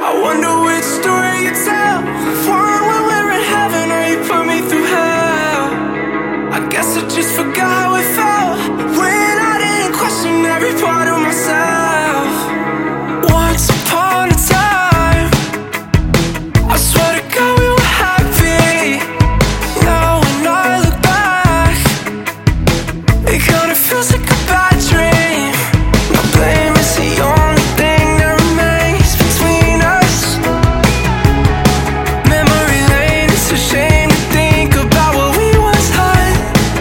I wonder which story you tell. One when we're in heaven or you put me through hell. I guess I just forgot how it felt when I didn't question every part of myself. Once upon a time, I swear to God we were happy. Now when I look back, it kinda feels like a bad dream. No blame is the only thing that remains between us. Memory lane, it's a shame to think about what we once had.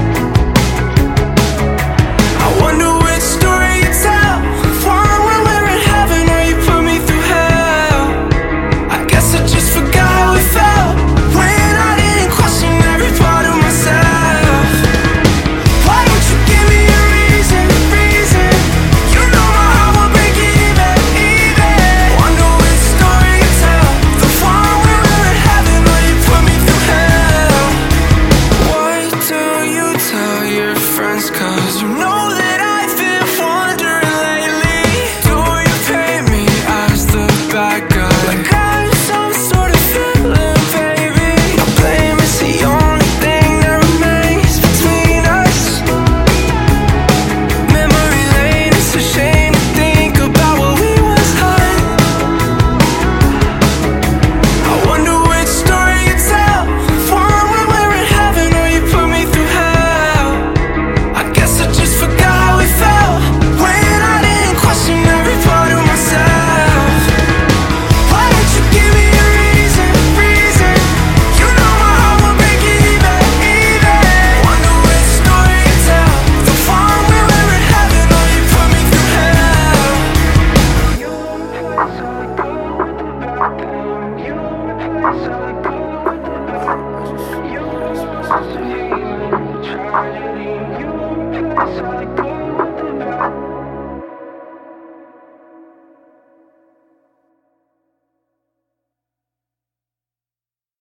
I wonder which story you tell. One when we're in heaven or you put me through hell. I guess I just forgot how it felt when I didn't question every part of myself. Why don't you give me a reason? You know my heart will break even. Wonder which story you tell. The one when we're in heaven or you put me through hell. What do you tell your friends? 'Cause you know that I've been wondering lately. Do you paint me as the bad guy? Like I'm some sort of villain, baby. No blame is the only thing that remains between us. Memory lane, it's a shame to think about what we once had. I wonder which story you tell. One when we're in heaven or you put me through hell. I guess I just forgot how it felt when I didn't question every part of myself. Why don't you give me a reason? You know my heart will break even. Wonder which story you tell. The one when we're in heaven or you put me through hell. You